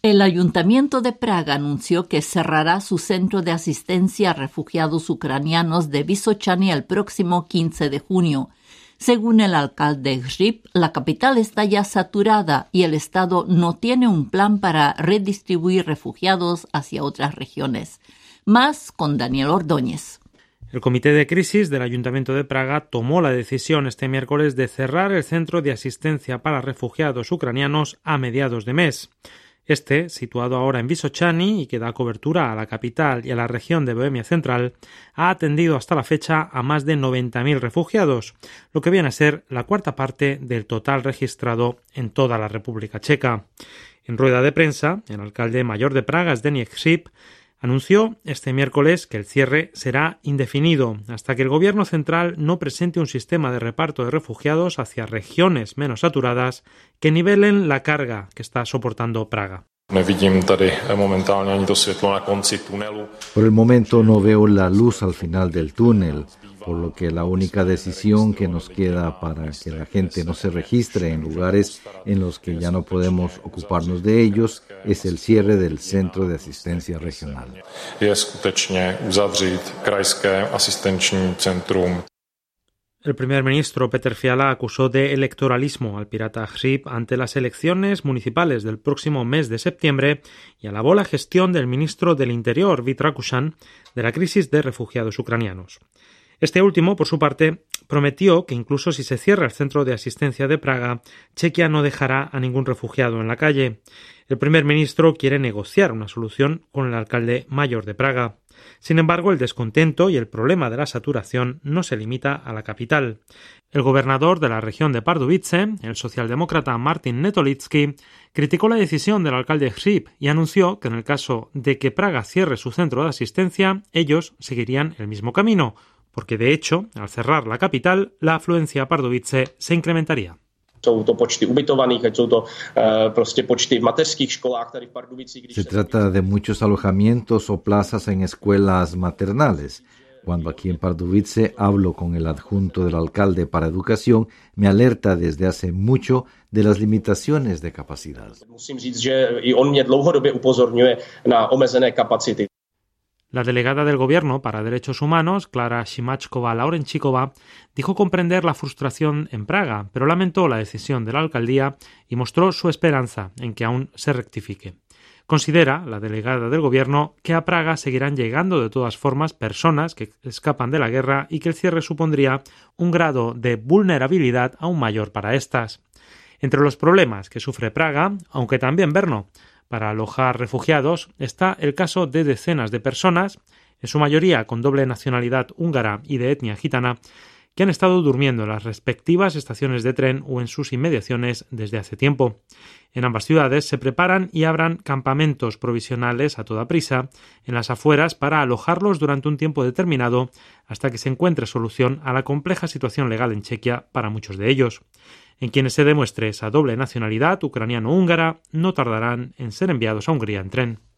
El Ayuntamiento de Praga anunció que cerrará su centro de asistencia a refugiados ucranianos de Vysočany el próximo 15 de junio. Según el alcalde Hřib, la capital está ya saturada y el Estado no tiene un plan para redistribuir refugiados hacia otras regiones. Más con Daniel Ordóñez. El Comité de Crisis del Ayuntamiento de Praga tomó la decisión este miércoles de cerrar el centro de asistencia para refugiados ucranianos a mediados de mes. Este, situado ahora en Vysočany y que da cobertura a la capital y a la región de Bohemia Central, ha atendido hasta la fecha a más de 90.000 refugiados, lo que viene a ser la cuarta parte del total registrado en toda la República Checa. En rueda de prensa, el alcalde mayor de Praga, Zdeněk Hřib, anunció este miércoles que el cierre será indefinido hasta que el gobierno central no presente un sistema de reparto de refugiados hacia regiones menos saturadas que nivelen la carga que está soportando Praga. Por el momento no veo la luz al final del túnel, por lo que la única decisión que nos queda para que la gente no se registre en lugares en los que ya no podemos ocuparnos de ellos es el cierre del centro de asistencia regional. El primer ministro Petr Fiala acusó de electoralismo al pirata Hřib ante las elecciones municipales del próximo mes de septiembre y alabó la gestión del ministro del Interior, Vít Rakušan, de la crisis de refugiados ucranianos. Este último, por su parte, prometió que incluso si se cierra el centro de asistencia de Praga, Chequia no dejará a ningún refugiado en la calle. El primer ministro quiere negociar una solución con el alcalde mayor de Praga. Sin embargo, el descontento y el problema de la saturación no se limita a la capital. El gobernador de la región de Pardubice, el socialdemócrata Martin Netolický, criticó la decisión del alcalde Hřib y anunció que en el caso de que Praga cierre su centro de asistencia, ellos seguirían el mismo camino, porque de hecho, al cerrar la capital, la afluencia a Pardubice se incrementaría. Se trata de muchos alojamientos o plazas en escuelas maternales. Cuando aquí en Pardubice hablo con el adjunto del alcalde para educación, me alerta desde hace mucho de las limitaciones de capacidad. La delegada del Gobierno para Derechos Humanos, Klara Šimačková-Laurenčíková, dijo comprender la frustración en Praga, pero lamentó la decisión de la alcaldía y mostró su esperanza en que aún se rectifique. Considera, la delegada del Gobierno, que a Praga seguirán llegando de todas formas personas que escapan de la guerra y que el cierre supondría un grado de vulnerabilidad aún mayor para estas. Entre los problemas que sufre Praga, aunque también Brno, para alojar refugiados, está el caso de decenas de personas, en su mayoría con doble nacionalidad húngara y de etnia gitana, que han estado durmiendo en las respectivas estaciones de tren o en sus inmediaciones desde hace tiempo. En ambas ciudades se preparan y abran campamentos provisionales a toda prisa en las afueras para alojarlos durante un tiempo determinado hasta que se encuentre solución a la compleja situación legal en Chequia para muchos de ellos. En quienes se demuestre esa doble nacionalidad ucraniano-húngara, no tardarán en ser enviados a Hungría en tren.